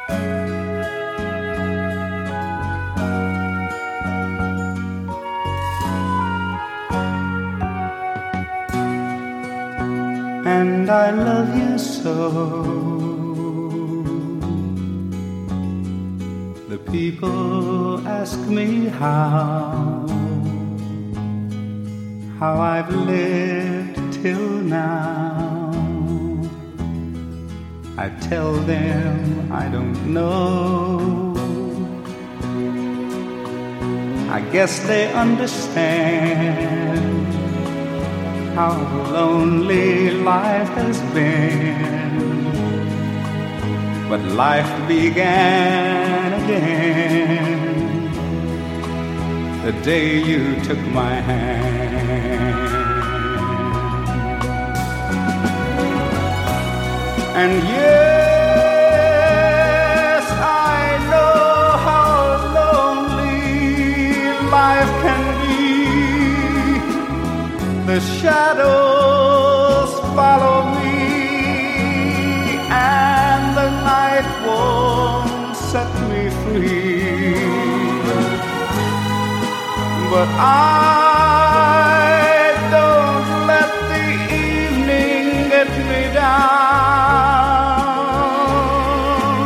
And I love you so. The people ask me how I've lived till now. I tell them I don't know. I guess they understand how lonely life has been. But life began again the day you took my hand. And yes, I know how lonely life can be. The shadows follow me, and the night won't set me free. But I don't let the evening get me down.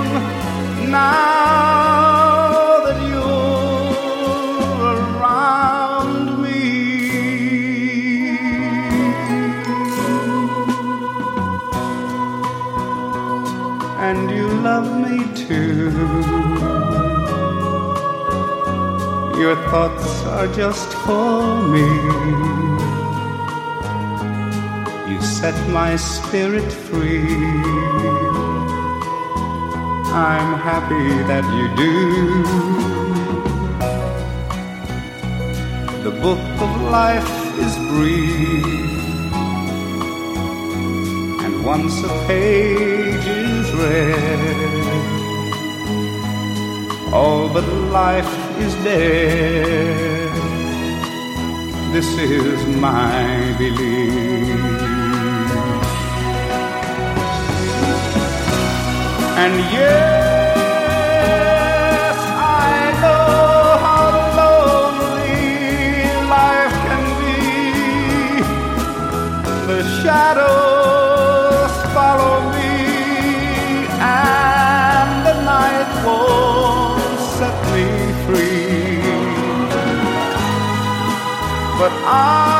Now that you're around me, and you love me too. Your thoughts are just for me. You set my spirit free. I'm happy that you do. The book of life is brief, and once a page is read, all but life is dead. This is my belief. And yes, I know how lonely life can be. The shadows follow me, and the night won't set me free. But I